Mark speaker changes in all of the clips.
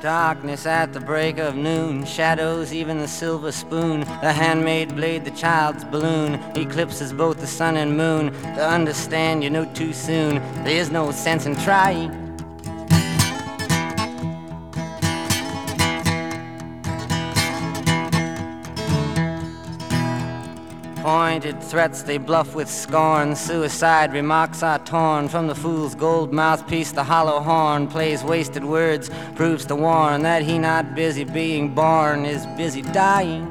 Speaker 1: Darkness at the break of noon, shadows, even the silver spoon, the handmade blade, the child's balloon, eclipses both the sun and moon. To understand, you know too soon, there is no sense in trying. Pointed threats they bluff with scorn, suicide remarks are torn from the fool's gold mouthpiece. The hollow horn plays wasted words, proves to warn that he not busy being born is busy dying.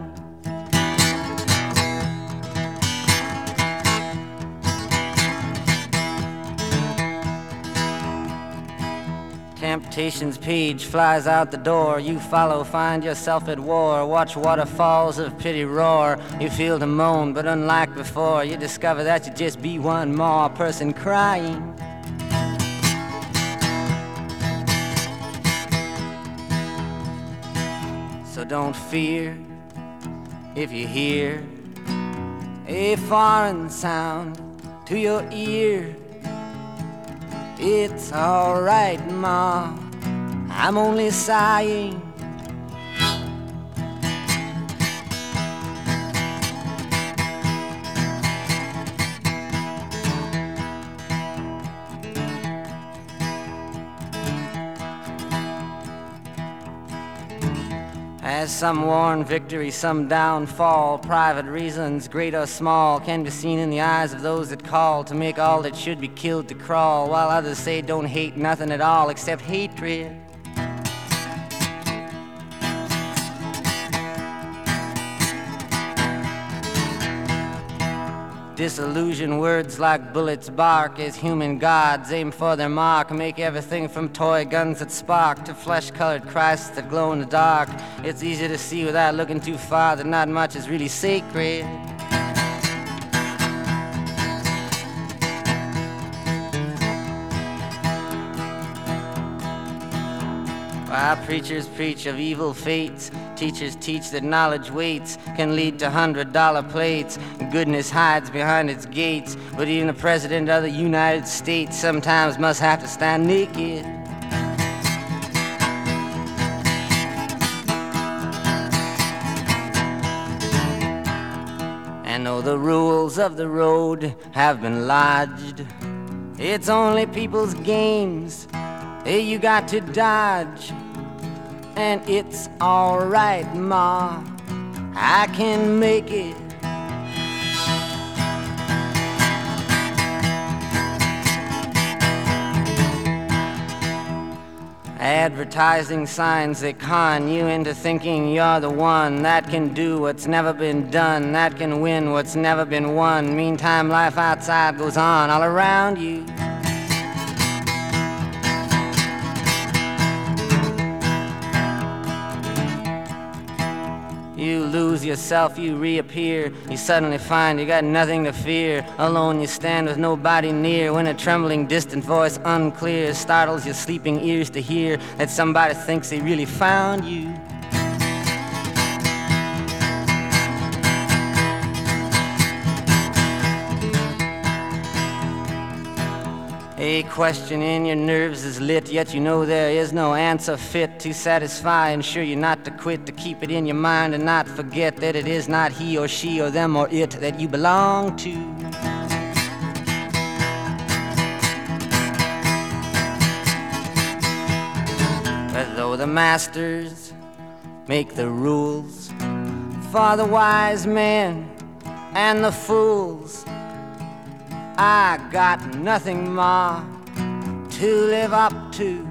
Speaker 1: Temptation's page flies out the door. You follow, find yourself at war. Watch waterfalls of pity roar. You feel to moan, but unlike before, you discover that you just be one more person crying. So don't fear if you hear a foreign sound to your ear. It's alright, Ma, I'm only sighing. As some worn victory, some downfall, private reasons, great or small, can be seen in the eyes of those that call to make all that should be killed to crawl, while others say don't hate nothing at all except hatred. Disillusion words like bullets bark as human gods aim for their mark, make everything from toy guns that spark to flesh-colored Christs that glow in the dark. It's easy to see without looking too far that not much is really sacred. While preachers preach of evil fates, teachers teach that knowledge waits, can lead to $100 plates. Goodness hides behind its gates, but even the President of the United States sometimes must have to stand naked. And though the rules of the road have been lodged, it's only people's games you got to dodge. And it's alright, Ma, I can make it. Advertising signs that con you into thinking you're the one that can do what's never been done, that can win what's never been won. Meantime, life outside goes on all around you. You lose yourself, you reappear. You suddenly find you got nothing to fear. Alone you stand with nobody near, when a trembling distant voice unclear startles your sleeping ears to hear that somebody thinks they really found you. A question in your nerves is lit, yet you know there is no answer fit to satisfy. Ensure you not to quit, to keep it in your mind and not forget that it is not he or she or them or it that you belong to. But though the masters make the rules for the wise men and the fools, I got nothing, Ma, to live up to.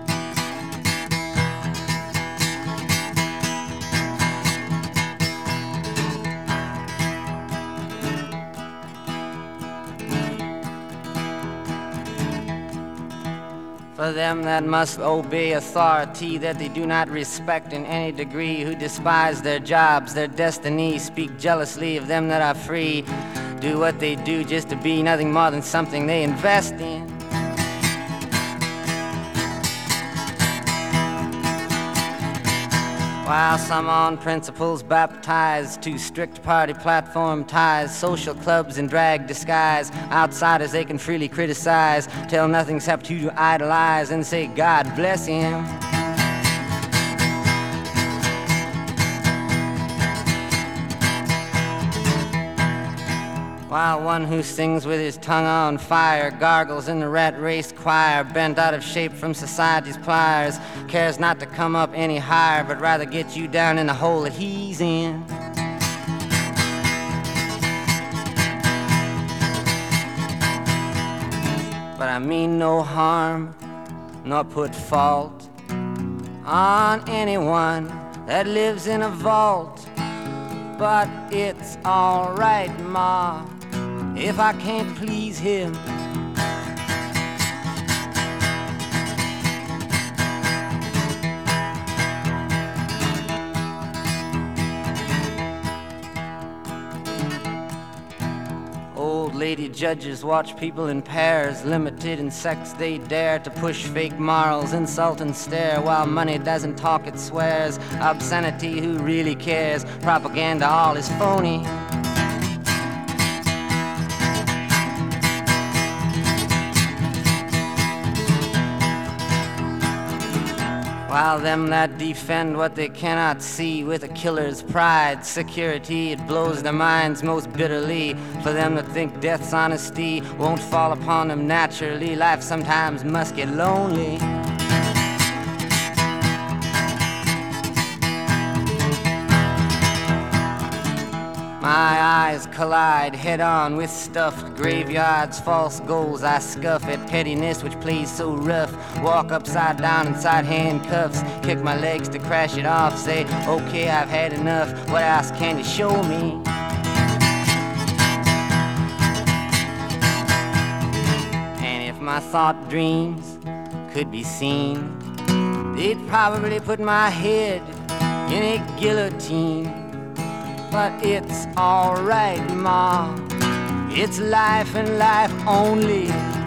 Speaker 1: For them that must obey authority that they do not respect in any degree, who despise their jobs, their destiny, speak jealously of them that are free, do what they do just to be nothing more than something they invest in. While some on principles baptized to strict party platform ties, social clubs in drag disguise, outsiders they can freely criticize, tell nothing except who to idolize and say God bless him. while one who sings with his tongue on fire gargles in the rat race choir, bent out of shape from society's pliers, cares not to come up any higher, but rather get you down in the hole that he's in. But I mean no harm, nor put fault on anyone that lives in a vault. But it's all right, Ma, if I can't please him. Old lady judges watch people in pairs, limited in sex they dare to push fake morals, insult and stare, while money doesn't talk, it swears. Obscenity, who really cares? Propaganda, all is phony. While them that defend what they cannot see with a killer's pride, security, it blows their minds most bitterly. For them that think death's honesty won't fall upon them naturally, life sometimes must get lonely. My eyes collide head-on with stuffed graveyards, false goals I scuff at pettiness which plays so rough. Walk upside down inside handcuffs, kick my legs to crash it off, say, okay, I've had enough, what else can you show me? And if my thought dreams could be seen, they'd probably put my head in a guillotine. But it's all right, Ma, it's life and life only.